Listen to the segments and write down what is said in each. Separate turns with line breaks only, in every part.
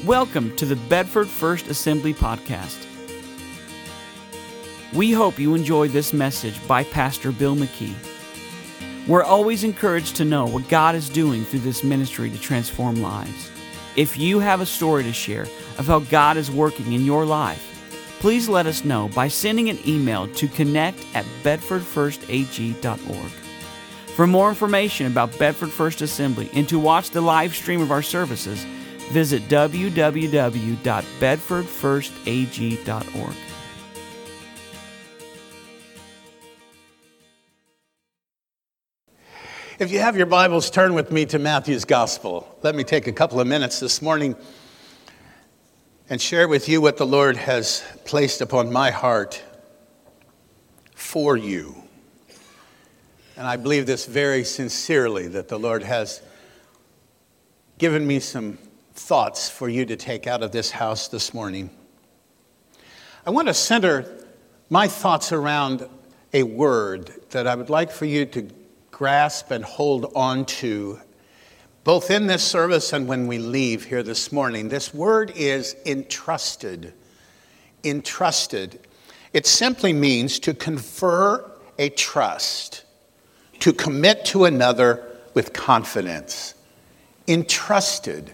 Welcome to the Bedford First Assembly Podcast. We hope you enjoy this message by Pastor Bill McKee. We're always encouraged to know what God is doing through this ministry to transform lives. If you have a story to share of how God is working in your life, please let us know by sending an email to connect@bedfordfirstag.org. For more information about Bedford First Assembly and to watch the live stream of our services, visit www.bedfordfirstag.org.
If you have your Bibles, turn with me to Matthew's Gospel. Let me take a couple of minutes this morning and share with you what the Lord has placed upon my heart for you. And I believe this very sincerely, that the Lord has given me some thoughts for you to take out of this house this morning. I want to center my thoughts around a word that I would like for you to grasp and hold on to, both in this service and when we leave here this morning. This word is entrusted. Entrusted. It simply means to confer a trust, to commit to another with confidence. Entrusted.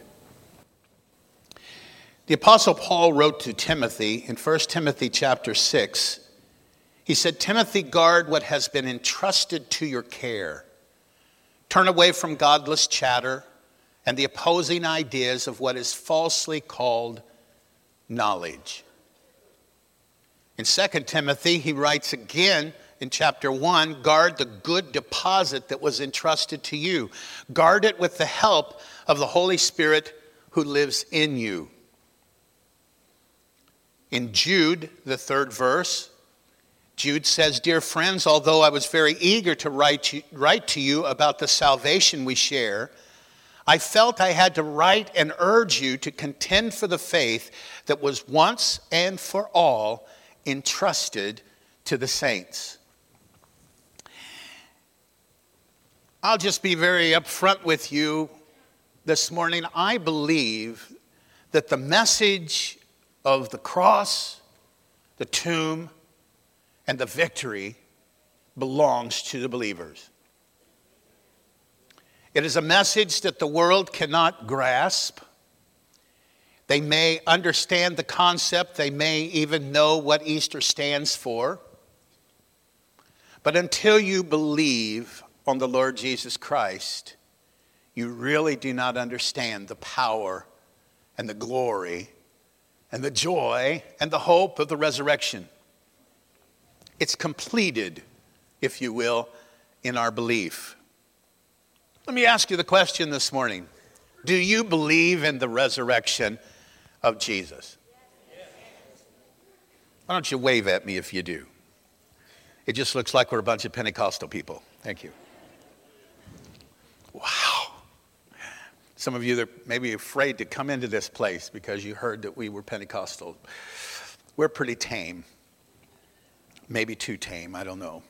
The Apostle Paul wrote to Timothy in 1 Timothy chapter 6. He said, "Timothy, guard what has been entrusted to your care. Turn away from godless chatter and the opposing ideas of what is falsely called knowledge." In 2 Timothy, he writes again in chapter 1, "Guard the good deposit that was entrusted to you. Guard it with the help of the Holy Spirit who lives in you." In Jude, the 3rd verse, Jude says, "Dear friends, although I was very eager to write to you about the salvation we share, I felt I had to write and urge you to contend for the faith that was once and for all entrusted to the saints." I'll just be very upfront with you this morning. I believe that the message of the cross, the tomb, and the victory belongs to the believers. It is a message that the world cannot grasp. They may understand the concept. They may even know what Easter stands for. But until you believe on the Lord Jesus Christ, you really do not understand the power and the glory and the joy and the hope of the resurrection. It's completed, if you will, in our belief. Let me ask you the question this morning. Do you believe in the resurrection of Jesus? Why don't you wave at me if you do? It just looks like we're a bunch of Pentecostal people. Thank you. Wow. Some of you that may be afraid to come into this place because you heard that we were Pentecostal. We're pretty tame. Maybe too tame, I don't know.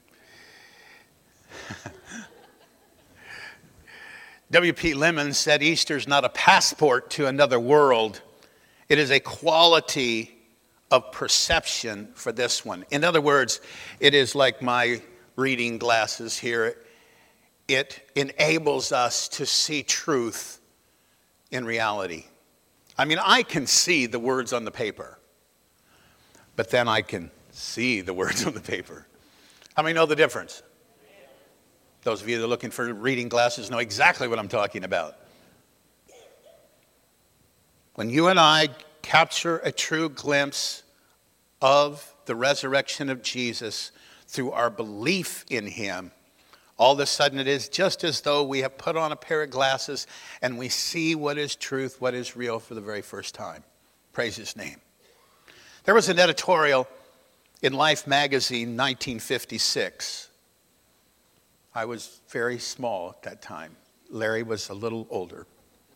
W.P. Lemon said Easter's not a passport to another world. It is a quality of perception for this one. In other words, it is like my reading glasses here. It enables us to see truth in reality. I mean, I can see the words on the paper, but then I can see the words on the paper. How many know the difference? Those of you that are looking for reading glasses know exactly what I'm talking about. When you and I capture a true glimpse of the resurrection of Jesus through our belief in him, all of a sudden it is just as though we have put on a pair of glasses and we see what is truth, what is real for the very first time. Praise his name. There was an editorial in Life magazine, 1956. I was very small at that time. Larry was a little older.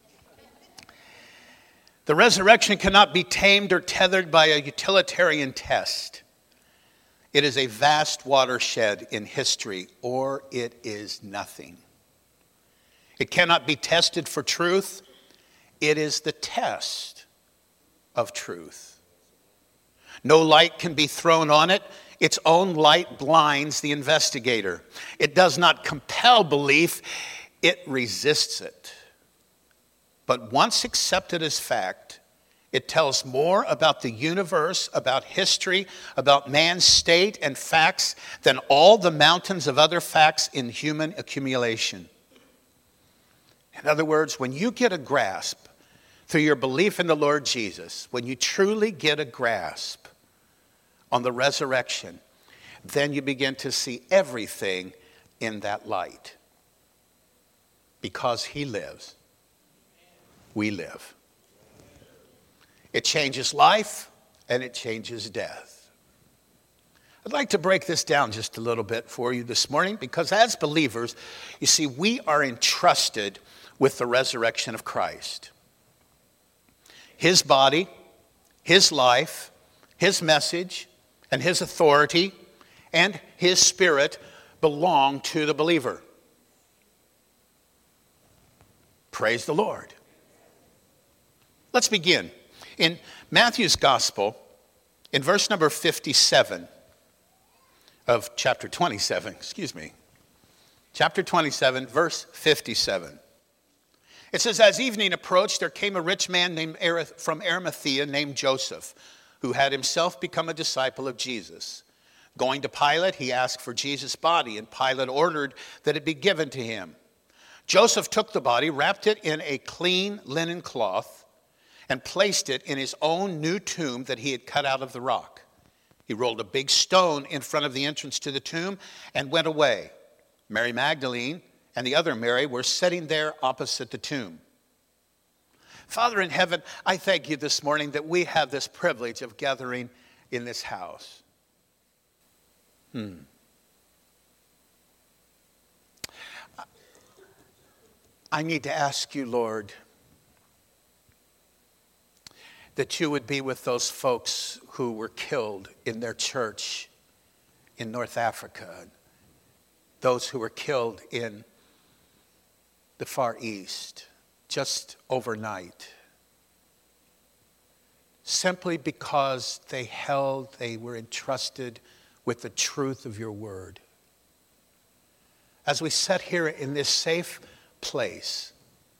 "The resurrection cannot be tamed or tethered by a utilitarian test. It is a vast watershed in history, or it is nothing. It cannot be tested for truth. It is the test of truth. No light can be thrown on it. Its own light blinds the investigator. It does not compel belief. It resists it. But once accepted as fact, it tells more about the universe, about history, about man's state and facts than all the mountains of other facts in human accumulation. In other words, when you get a grasp through your belief in the Lord Jesus, when you truly get a grasp on the resurrection, then you begin to see everything in that light. Because he lives, we live. It changes life and it changes death. I'd like to break this down just a little bit for you this morning because as believers, you see, we are entrusted with the resurrection of Christ. His body, his life, his message, and his authority, and his spirit belong to the believer. Praise the Lord. Let's begin. In Matthew's Gospel, in verse number 57 of chapter 27, chapter 27, verse 57. It says, as evening approached, there came a rich man from Arimathea named Joseph, who had himself become a disciple of Jesus. Going to Pilate, he asked for Jesus' body, and Pilate ordered that it be given to him. Joseph took the body, wrapped it in a clean linen cloth, and placed it in his own new tomb that he had cut out of the rock. He rolled a big stone in front of the entrance to the tomb and went away. Mary Magdalene and the other Mary were sitting there opposite the tomb. Father in heaven, I thank you this morning that we have this privilege of gathering in this house. I need to ask you, Lord, that you would be with those folks who were killed in their church in North Africa, those who were killed in the Far East just overnight, simply because they were entrusted with the truth of your word. As we sit here in this safe place,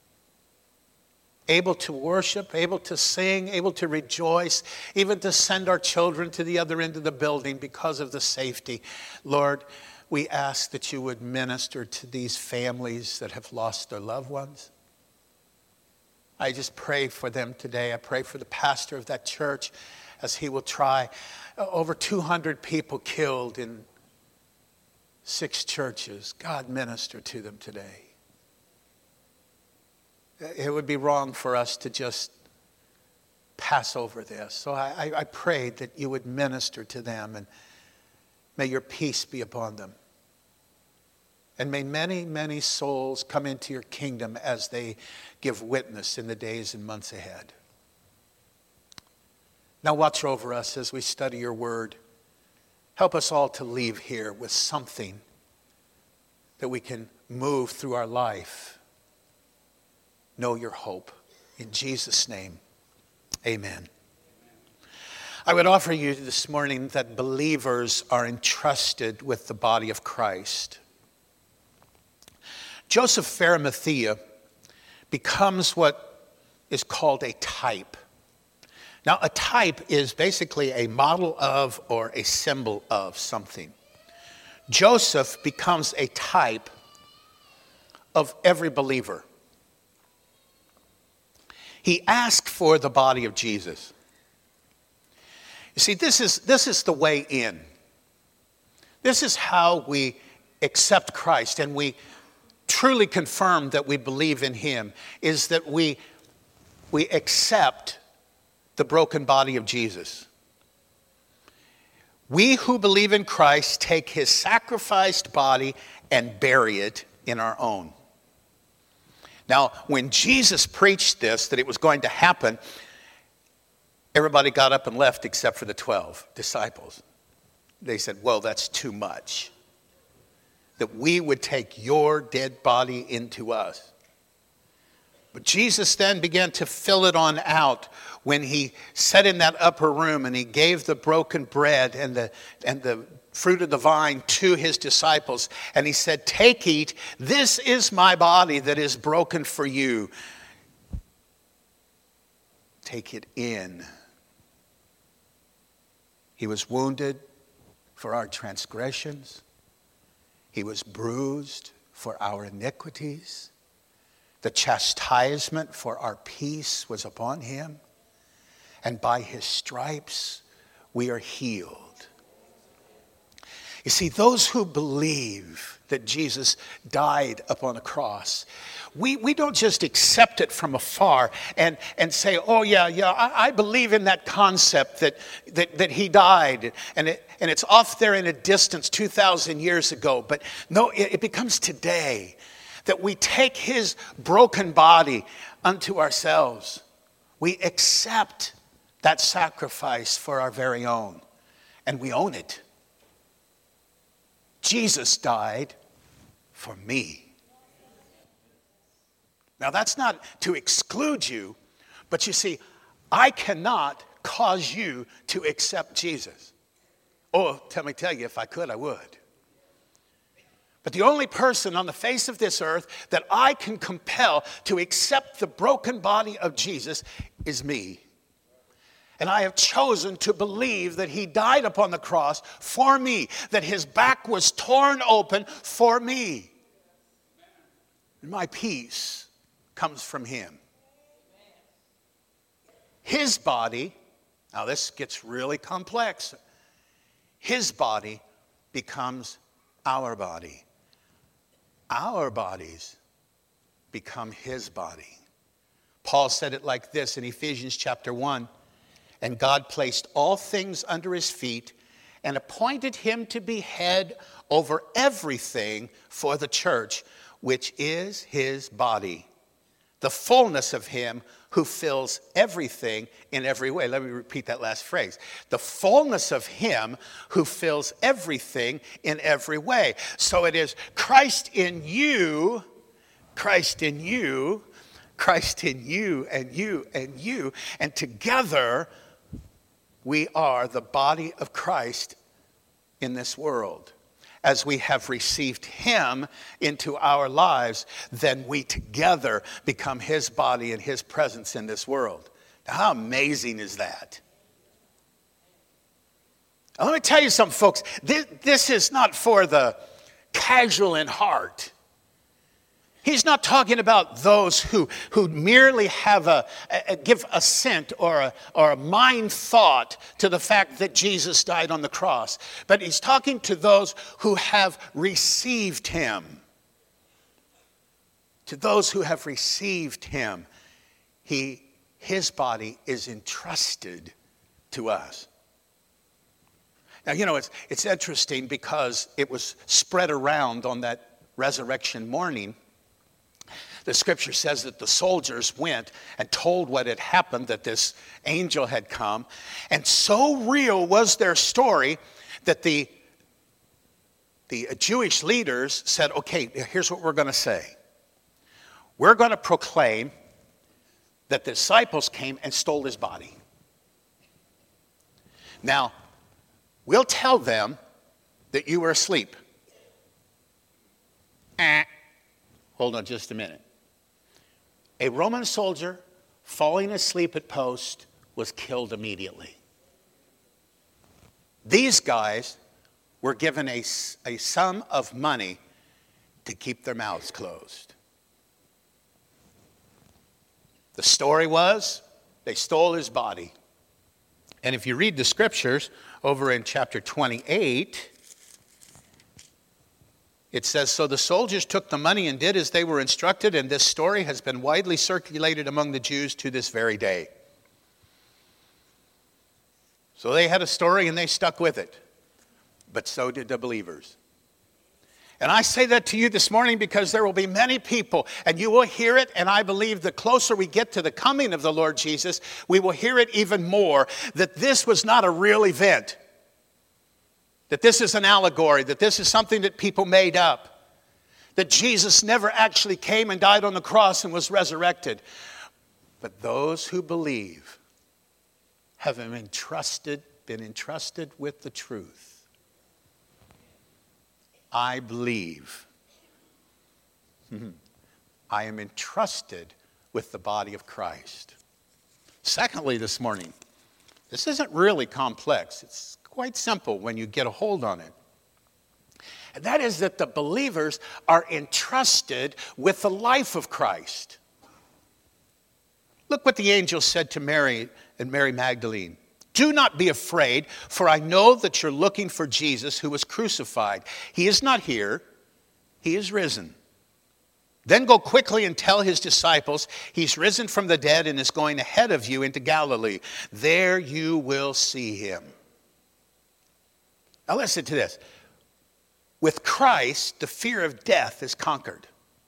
able to worship, able to sing, able to rejoice, even to send our children to the other end of the building because of the safety. Lord, we ask that you would minister to these families that have lost their loved ones. I just pray for them today. I pray for the pastor of that church as he will try. Over 200 people killed in 6 churches. God, minister to them today. It would be wrong for us to just pass over this. So I pray that you would minister to them, and may your peace be upon them. And may many, many souls come into your kingdom as they give witness in the days and months ahead. Now watch over us as we study your word. Help us all to leave here with something that we can move through our life. Know your hope. In Jesus' name, amen. I would offer you this morning that believers are entrusted with the body of Christ. Joseph of Arimathea becomes what is called a type. Now, a type is basically a model of or a symbol of something. Joseph becomes a type of every believer. He asked for the body of Jesus. You see, this is the way in. This is how we accept Christ and we truly confirm that we believe in him, is that we accept the broken body of Jesus. We who believe in Christ take his sacrificed body and bury it in our own. Now, when Jesus preached this, that it was going to happen, everybody got up and left except for the 12 disciples. They said, well, that's too much. That we would take your dead body into us. But Jesus then began to fill it on out when he sat in that upper room and he gave the broken bread and the fruit of the vine to his disciples. And he said, "Take, eat, this is my body that is broken for you. Take it in." He was wounded for our transgressions. He was bruised for our iniquities. The chastisement for our peace was upon him. And by his stripes we are healed. You see, those who believe that Jesus died upon a cross, we don't just accept it from afar and say, "Oh yeah, I believe in that concept that he died," and it's off there in a distance 2,000 years ago. But no, it becomes today that we take his broken body unto ourselves. We accept that sacrifice for our very own, and we own it. Jesus died for me. Now, that's not to exclude you, but you see, I cannot cause you to accept Jesus. Oh, let me tell you, if I could, I would. But the only person on the face of this earth that I can compel to accept the broken body of Jesus is me. And I have chosen to believe that he died upon the cross for me, that his back was torn open for me. And my peace comes from him. His body, now this gets really complex, his body becomes our body. Our bodies become his body. Paul said it like this in Ephesians chapter 1. "And God placed all things under his feet and appointed him to be head over everything for the church, which is his body, the fullness of him who fills everything in every way." Let me repeat that last phrase. The fullness of him who fills everything in every way. So it is Christ in you, Christ in you, Christ in you, and you, and you. And together we are the body of Christ in this world. As we have received him into our lives, then we together become his body and his presence in this world. Now, how amazing is that? Now, let me tell you something, folks. This is not for the casual in heart. He's not talking about those who merely have give assent or a mind thought to the fact that Jesus died on the cross. But he's talking to those who have received him. To those who have received him, his body is entrusted to us. Now, you know, it's interesting because it was spread around on that resurrection morning. The scripture says that the soldiers went and told what had happened, that this angel had come. And so real was their story that the Jewish leaders said, "Okay, here's what we're going to say. We're going to proclaim that the disciples came and stole his body. Now, we'll tell them that you were asleep." Hold on just a minute. A Roman soldier falling asleep at post was killed immediately. These guys were given a sum of money to keep their mouths closed. The story was they stole his body. And if you read the scriptures over in chapter 28, it says, "So the soldiers took the money and did as they were instructed, and this story has been widely circulated among the Jews to this very day." So they had a story and they stuck with it. But so did the believers. And I say that to you this morning because there will be many people, and you will hear it, and I believe the closer we get to the coming of the Lord Jesus, we will hear it even more, that this was not a real event. That this is an allegory, that this is something that people made up. that Jesus never actually came and died on the cross and was resurrected. But those who believe have been entrusted with the truth. I believe. I am entrusted with the body of Christ. Secondly, this morning, this isn't really complex. It's quite simple when you get a hold on it. And that is that the believers are entrusted with the life of Christ. Look what the angel said to Mary and Mary Magdalene. Do not be afraid, for I know that you're looking for Jesus who was crucified. He is not here. He is risen. Then go quickly and tell his disciples, he's risen from the dead and is going ahead of you into Galilee. There you will see him. Now listen to this. With Christ, the fear of death is conquered.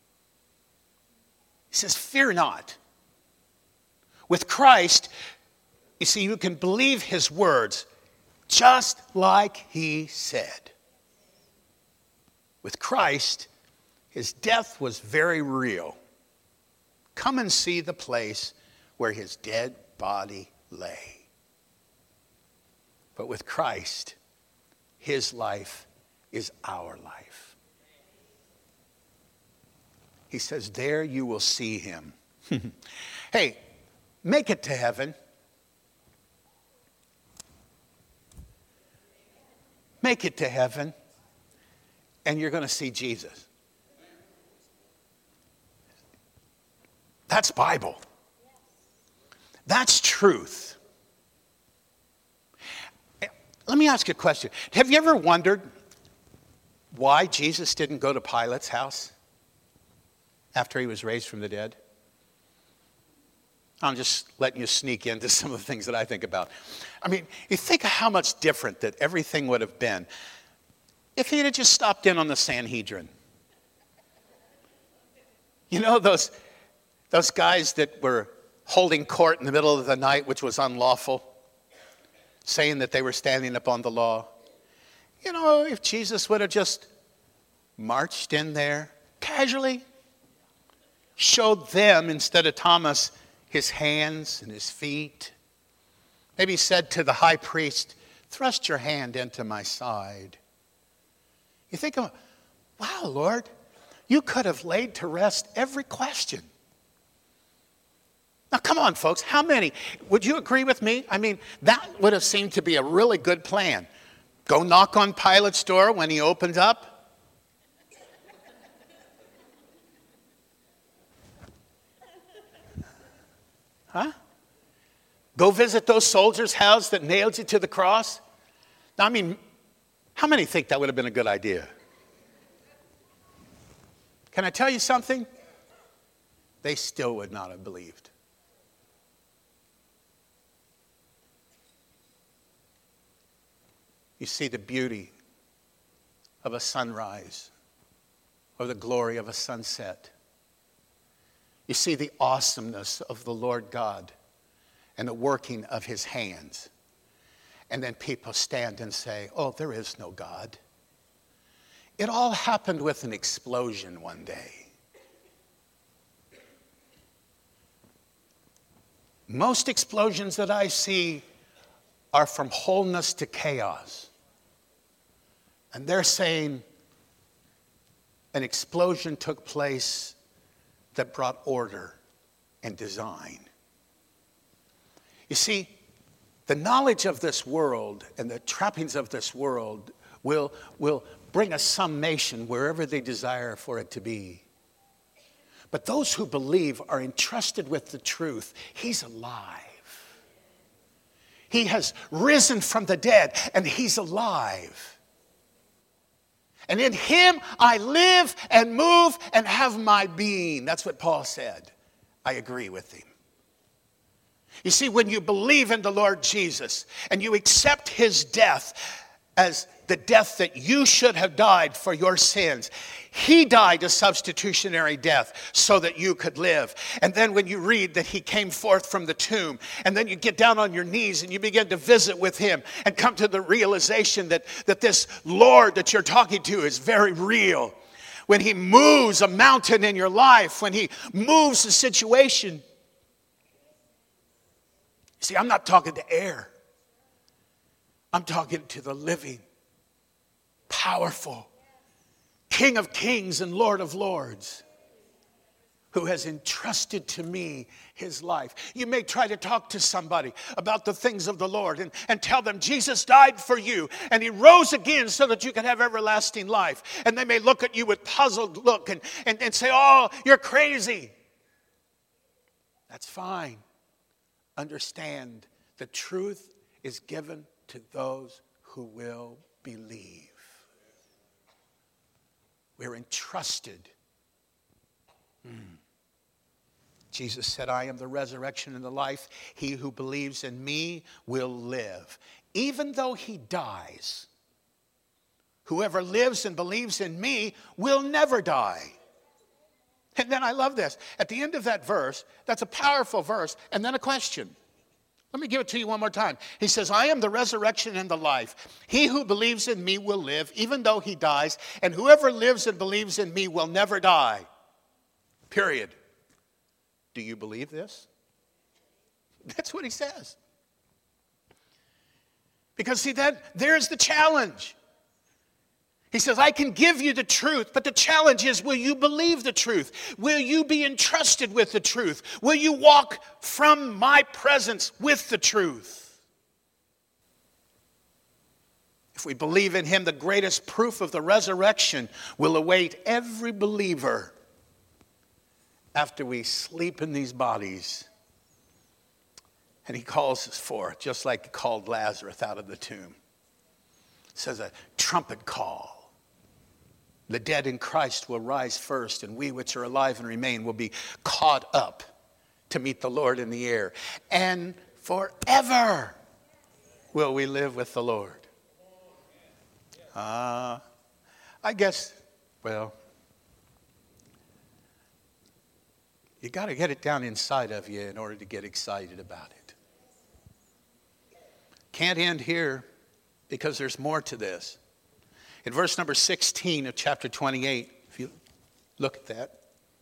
He says, fear not. With Christ, you see, you can believe his words just like he said. With Christ, his death was very real. Come and see the place where his dead body lay. But with Christ, his life is our life. He says, there you will see him. Hey, make it to heaven. Make it to heaven, and you're going to see Jesus. That's Bible. That's truth. Let me ask you a question. Have you ever wondered why Jesus didn't go to Pilate's house after he was raised from the dead? I'm just letting you sneak into some of the things that I think about. I mean, you think of how much different that everything would have been if he had just stopped in on the Sanhedrin. You know, those guys that were holding court in the middle of the night, which was unlawful, saying that they were standing upon the law. You know, if Jesus would have just marched in there casually, showed them instead of Thomas his hands and his feet, maybe said to the high priest, thrust your hand into my side. You think, wow, Lord, you could have laid to rest every question. Now, come on, folks. How many? Would you agree with me? I mean, that would have seemed to be a really good plan. Go knock on Pilate's door when he opens up. Huh? Go visit those soldiers' house that nailed you to the cross. Now, I mean, how many think that would have been a good idea? Can I tell you something? They still would not have believed. You see the beauty of a sunrise or the glory of a sunset. You see the awesomeness of the Lord God and the working of his hands. And then people stand and say, oh, there is no God. It all happened with an explosion one day. Most explosions that I see are from wholeness to chaos. And they're saying an explosion took place that brought order and design. You see, the knowledge of this world and the trappings of this world will bring a summation wherever they desire for it to be. But those who believe are entrusted with the truth. He's alive. He has risen from the dead, and he's alive. And in him I live and move and have my being. That's what Paul said. I agree with him. You see, when you believe in the Lord Jesus and you accept his death as the death that you should have died for your sins, he died a substitutionary death so that you could live. And then when you read that he came forth from the tomb, and then you get down on your knees and you begin to visit with him and come to the realization that this Lord that you're talking to is very real. when he moves a mountain in your life, when he moves a situation. See, I'm not talking to air. I'm talking to the living, powerful King of Kings and Lord of Lords, who has entrusted to me his life. You may try to talk to somebody about the things of the Lord and tell them Jesus died for you and he rose again so that you can have everlasting life. And they may look at you with puzzled look and say, oh, you're crazy. That's fine. Understand the truth is given to those who will believe. We're entrusted. Jesus said, I am the resurrection and the life. He who believes in me will live. Even though he dies, whoever lives and believes in me will never die. And then I love this. At the end of that verse, that's a powerful verse, and then a question. Let me give it to you one more time. He says, I am the resurrection and the life. He who believes in me will live, even though he dies, and whoever lives and believes in me will never die. Period. Do you believe this? That's what he says. Because see, there's the challenge. He says, I can give you the truth, but the challenge is, will you believe the truth? Will you be entrusted with the truth? Will you walk from my presence with the truth? If we believe in him, the greatest proof of the resurrection will await every believer after we sleep in these bodies. And he calls us forth, just like he called Lazarus out of the tomb. It says a trumpet call. The dead in Christ will rise first, and we which are alive and remain will be caught up to meet the Lord in the air. And forever will we live with the Lord. I guess, well, you got to get it down inside of you in order to get excited about it. Can't end here because there's more to this. In verse number 16 of chapter 28, if you look at that,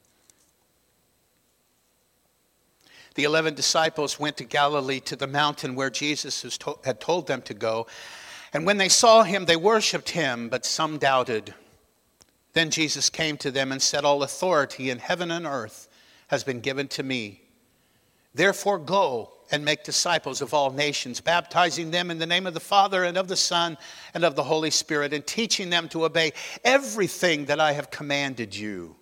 the 11 disciples went to Galilee to the mountain where Jesus had told them to go. And when they saw him, they worshiped him, but some doubted. Then Jesus came to them and said, all authority in heaven and earth has been given to me. Therefore go and make disciples of all nations, baptizing them in the name of the Father and of the Son and of the Holy Spirit, and teaching them to obey everything that I have commanded you.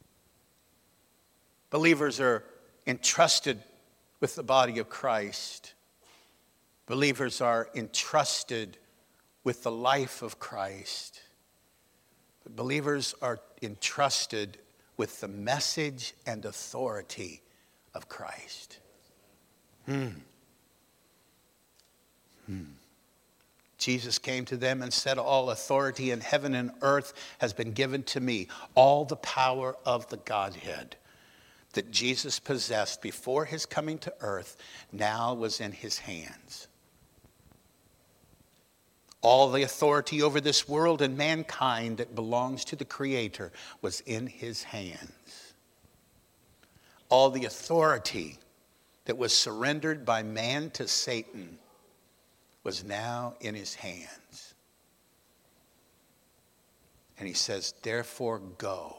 Believers are entrusted with the body of Christ. Believers are entrusted with the life of Christ. But believers are entrusted with the message and authority of Christ. Jesus came to them and said, all authority in heaven and earth has been given to me. All the power of the Godhead that Jesus possessed before his coming to earth now was in his hands. All the authority over this world and mankind that belongs to the Creator was in his hands. All the authority that was surrendered by man to Satan was now in his hands. And he says, therefore go.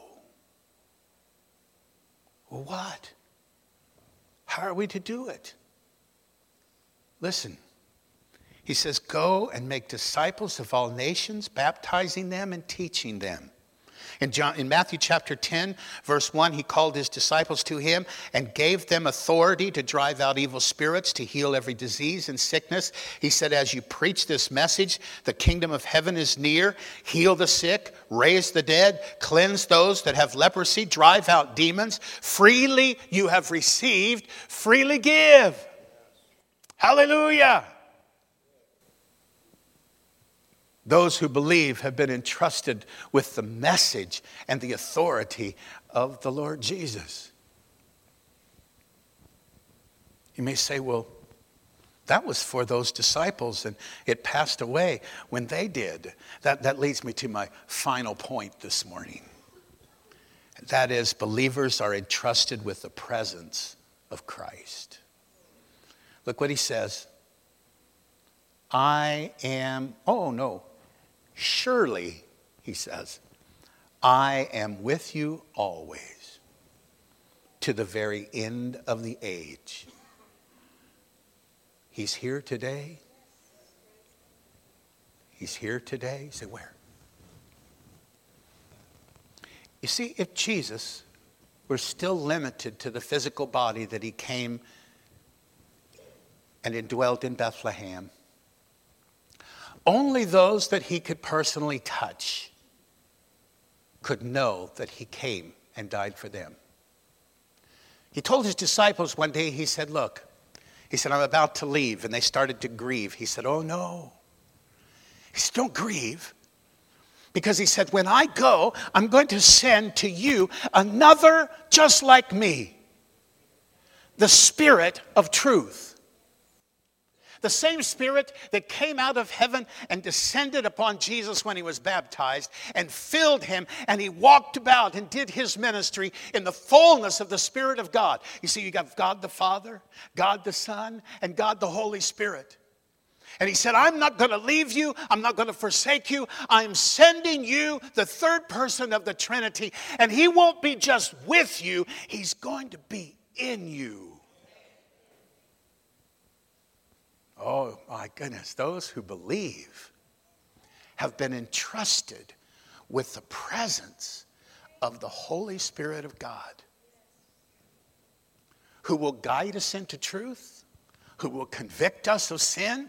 Well, what? How are we to do it? Listen. He says, go and make disciples of all nations, baptizing them and teaching them. In Matthew chapter 10, verse 1, he called his disciples to him and gave them authority to drive out evil spirits, to heal every disease and sickness. He said, as you preach this message, the kingdom of heaven is near. Heal the sick, raise the dead, cleanse those that have leprosy, drive out demons. Freely you have received, freely give. Hallelujah. Those who believe have been entrusted with the message and the authority of the Lord Jesus. You may say, well, that was for those disciples and it passed away when they did. That leads me to my final point this morning. That is, believers are entrusted with the presence of Christ. Look what he says. Surely, he says, I am with you always to the very end of the age. He's here today. He's here today. You say, where? You see, if Jesus were still limited to the physical body that he came and indwelt in Bethlehem, only those that he could personally touch could know that he came and died for them. He told his disciples one day, he said, look, he said, I'm about to leave. And they started to grieve. He said, oh no. He said, don't grieve. Because he said, when I go, I'm going to send to you another just like me. The Spirit of truth. The same Spirit that came out of heaven and descended upon Jesus when he was baptized and filled him, and he walked about and did his ministry in the fullness of the Spirit of God. You see, you got God the Father, God the Son, and God the Holy Spirit. And he said, I'm not going to leave you. I'm not going to forsake you. I'm sending you the third person of the Trinity. And he won't be just with you. He's going to be in you. Oh, my goodness. Those who believe have been entrusted with the presence of the Holy Spirit of God, who will guide us into truth, who will convict us of sin,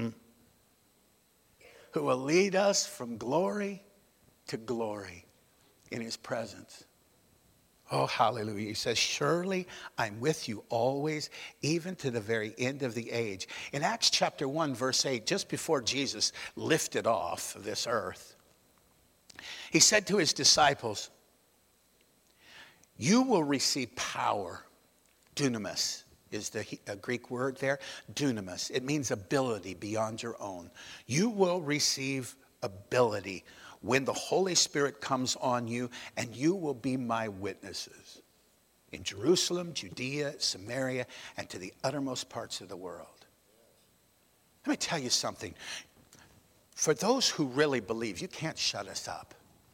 who will lead us from glory to glory in his presence. Oh, hallelujah. He says, surely I'm with you always, even to the very end of the age. In Acts chapter 1, verse 8, just before Jesus lifted off this earth, he said to his disciples, you will receive power. Dunamis is the Greek word there. Dunamis. It means ability beyond your own. You will receive ability when the Holy Spirit comes on you, and you will be my witnesses in Jerusalem, Judea, Samaria, and to the uttermost parts of the world. Let me tell you something. For those who really believe, you can't shut us up.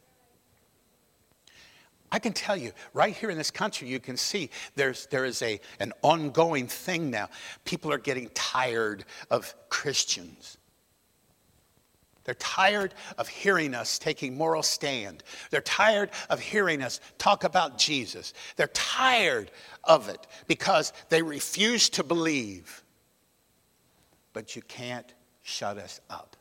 I can tell you, right here in this country, you can see there is an ongoing thing now. People are getting tired of Christians. They're tired of hearing us taking moral stand. They're tired of hearing us talk about Jesus. They're tired of it because they refuse to believe. But you can't shut us up.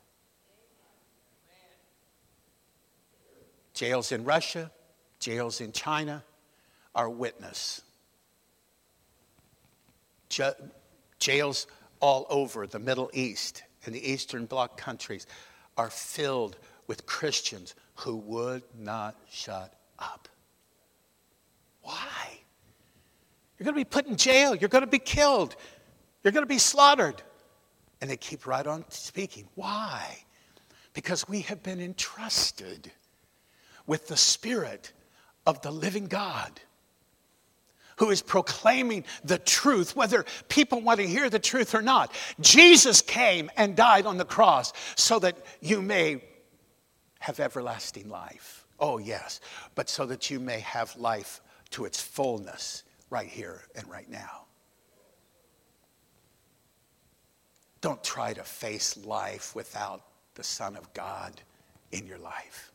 Jails in Russia, jails in China are witness. Jails all over the Middle East and the Eastern Bloc countries are filled with Christians who would not shut up. Why? You're going to be put in jail. You're going to be killed. You're going to be slaughtered. And they keep right on speaking. Why? Because we have been entrusted with the Spirit of the living God, who is proclaiming the truth, whether people want to hear the truth or not. Jesus came and died on the cross so that you may have everlasting life. Oh, yes, but so that you may have life to its fullness right here and right now. Don't try to face life without the Son of God in your life.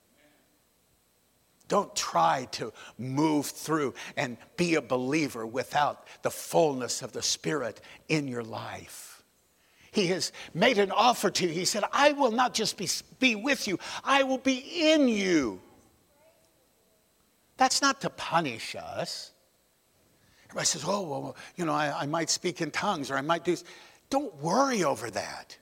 Don't try to move through and be a believer without the fullness of the Spirit in your life. He has made an offer to you. He said, I will not just be with you, I will be in you. That's not to punish us. Everybody says, oh, well, you know, I might speak in tongues or I might do. Don't worry over that.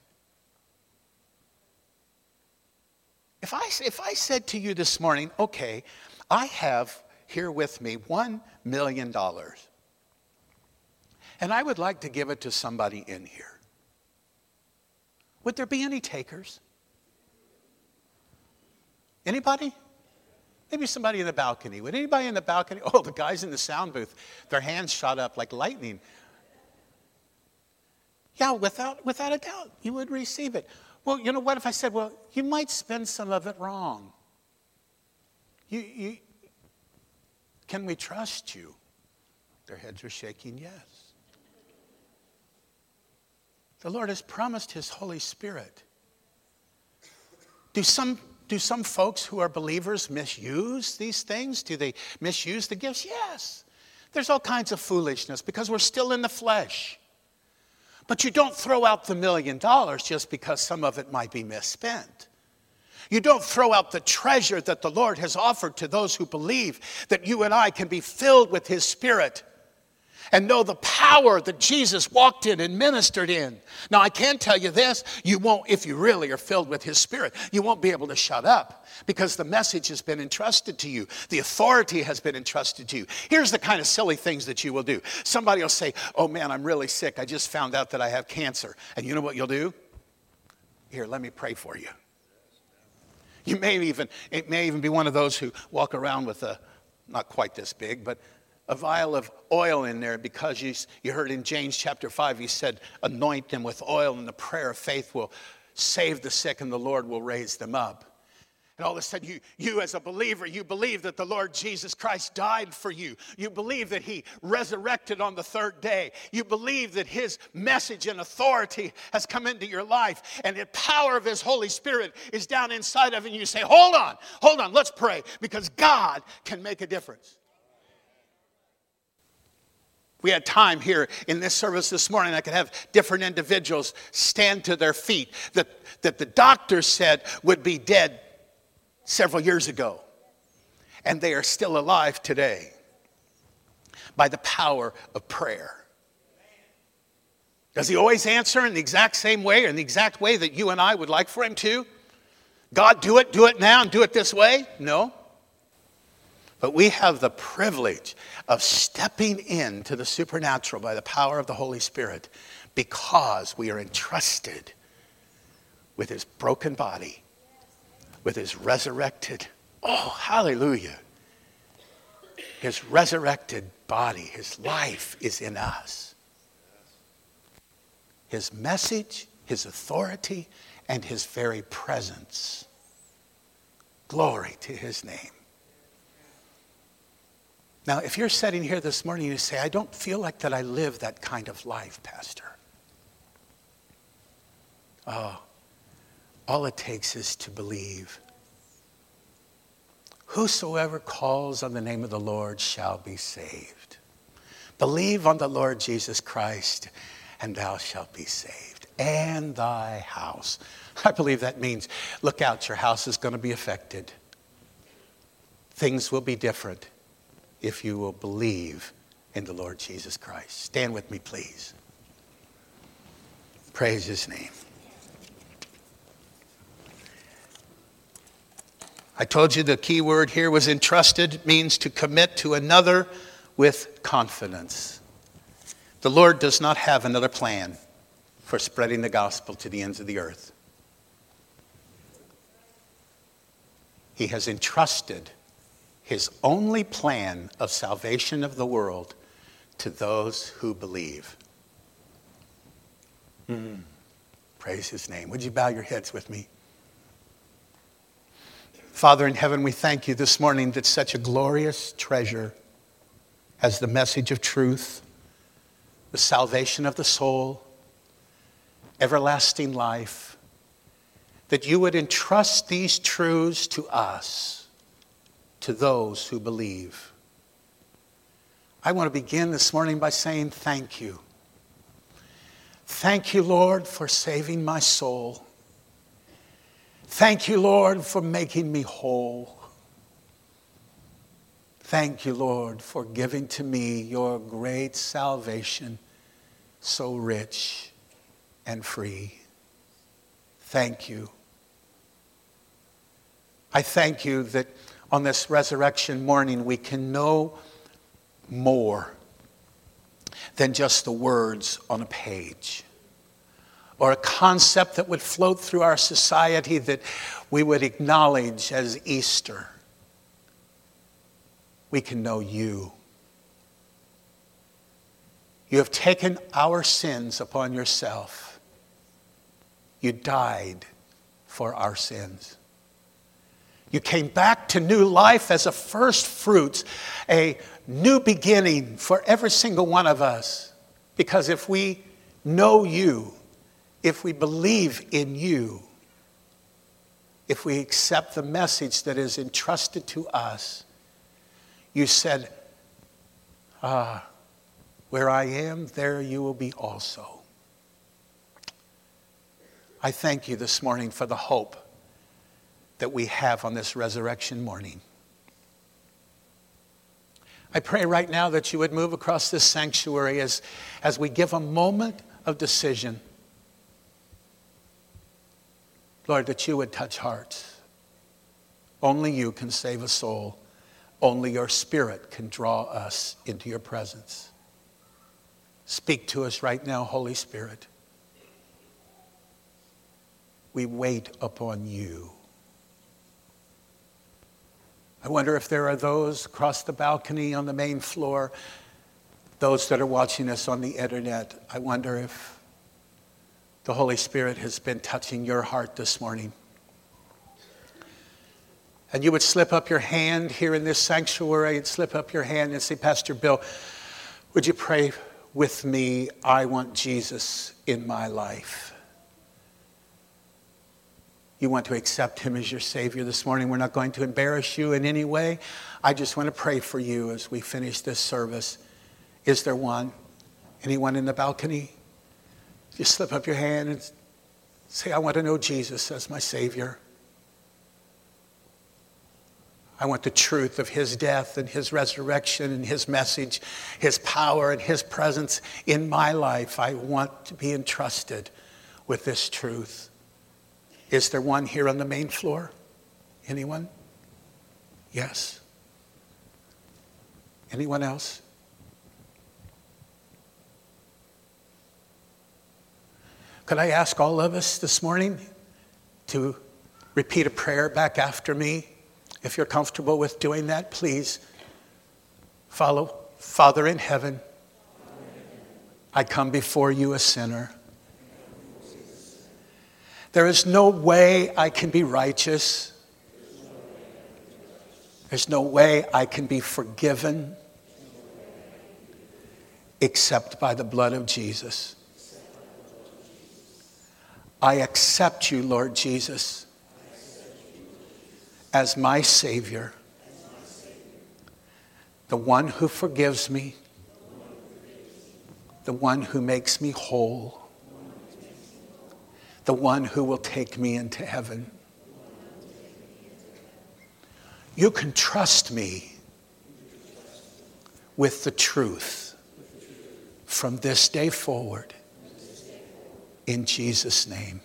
If I said to you this morning, okay, I have here with me $1 million, and I would like to give it to somebody in here, would there be any takers? Anybody? Maybe somebody in the balcony. Would anybody in the balcony? Oh, the guys in the sound booth, their hands shot up like lightning. Yeah, without a doubt, you would receive it. Well, you know what if I said, well, you might spend some of it wrong. Can we trust you? Their heads are shaking, yes. The Lord has promised his Holy Spirit. Do some folks who are believers misuse these things? Do they misuse the gifts? Yes. There's all kinds of foolishness because we're still in the flesh. But you don't throw out the $1 million just because some of it might be misspent. You don't throw out the treasure that the Lord has offered to those who believe that you and I can be filled with his Spirit and know the power that Jesus walked in and ministered in. Now, I can tell you this, you won't, if you really are filled with his Spirit, you won't be able to shut up because the message has been entrusted to you. The authority has been entrusted to you. Here's the kind of silly things that you will do. Somebody will say, oh man, I'm really sick. I just found out that I have cancer. And you know what you'll do? Here, let me pray for you. It may even be one of those who walk around with not quite this big, but a vial of oil in there because you heard in James chapter 5, he said, anoint them with oil and the prayer of faith will save the sick and the Lord will raise them up. And all of a sudden, you as a believer, you believe that the Lord Jesus Christ died for you. You believe that he resurrected on the third day. You believe that his message and authority has come into your life. And the power of his Holy Spirit is down inside of you. And you say, hold on, let's pray. Because God can make a difference. We had time here in this service this morning. I could have different individuals stand to their feet that the doctor said would be dead several years ago. And they are still alive today by the power of prayer. Does he always answer in the exact same way, or in the exact way that you and I would like for him to? God, do it now and do it this way? No. But we have the privilege of stepping into the supernatural by the power of the Holy Spirit because we are entrusted with his broken body, with his resurrected, oh, hallelujah. His resurrected body, his life is in us. His message, his authority, and his very presence. Glory to his name. Now, if you're sitting here this morning and you say, I don't feel like that I live that kind of life, Pastor. Oh, all it takes is to believe. Whosoever calls on the name of the Lord shall be saved. Believe on the Lord Jesus Christ, and thou shalt be saved. And thy house. I believe that means, look out, your house is going to be affected. Things will be different if you will believe in the Lord Jesus Christ. Stand with me, please. Praise his name. I told you the key word here was entrusted. It means to commit to another with confidence. The Lord does not have another plan for spreading the gospel to the ends of the earth. He has entrusted his only plan of salvation of the world to those who believe. Praise his name. Would you bow your heads with me? Father in heaven, we thank you this morning that such a glorious treasure as the message of truth, the salvation of the soul, everlasting life, that you would entrust these truths to us, to those who believe. I want to begin this morning by saying thank you. Thank you, Lord, for saving my soul. Thank you, Lord, for making me whole. Thank you, Lord, for giving to me your great salvation, so rich and free. Thank you. I thank you that on this resurrection morning we can know more than just the words on a page, or a concept that would float through our society that we would acknowledge as Easter. we can know you. You have taken our sins upon yourself. You died for our sins. You came back to new life as a first fruits, a new beginning for every single one of us. Because if we know you, if we believe in you, if we accept the message that is entrusted to us, you said, where I am, there you will be also. I thank you this morning for the hope that we have on this resurrection morning. I pray right now that you would move across this sanctuary as we give a moment of decision. Lord, that you would touch hearts. Only you can save a soul. Only your Spirit can draw us into your presence. Speak to us right now, Holy Spirit. We wait upon you. I wonder if there are those across the balcony on the main floor, those that are watching us on the internet. I wonder if the Holy Spirit has been touching your heart this morning. And you would slip up your hand here in this sanctuary and slip up your hand and say, Pastor Bill, would you pray with me? I want Jesus in my life. You want to accept him as your Savior this morning. We're not going to embarrass you in any way. I just want to pray for you as we finish this service. Is there one? Anyone in the balcony? Just slip up your hand and say, I want to know Jesus as my Savior. I want the truth of his death and his resurrection and his message, his power and his presence in my life. I want to be entrusted with this truth. Is there one here on the main floor? Anyone? Yes. Anyone else? Could I ask all of us this morning to repeat a prayer back after me? If you're comfortable with doing that, please follow. Father in heaven, I come before you a sinner. There is no way I can be righteous. There's no way I can be forgiven except by the blood of Jesus. I accept you, Lord Jesus, as my Savior, the one who forgives me, the one who makes me whole, the one who will take me into heaven. You can trust me with the truth from this day forward. In Jesus' name.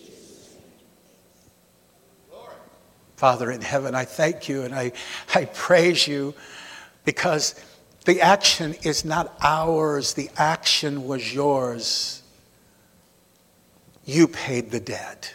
Father in heaven, I thank you and I praise you because the action is not ours. The action was yours. You paid the debt.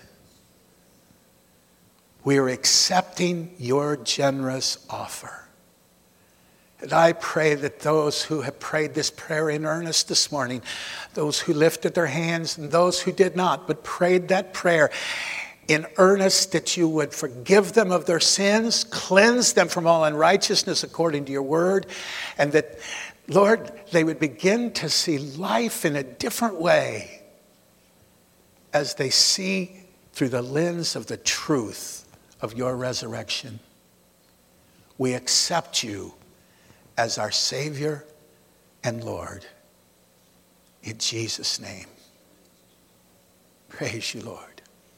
We are accepting your generous offer. And I pray that those who have prayed this prayer in earnest this morning, those who lifted their hands and those who did not, but prayed that prayer in earnest, that you would forgive them of their sins, cleanse them from all unrighteousness according to your word, and that, Lord, they would begin to see life in a different way as they see through the lens of the truth of your resurrection. We accept you as our Savior and Lord. In Jesus' name. Praise you, Lord.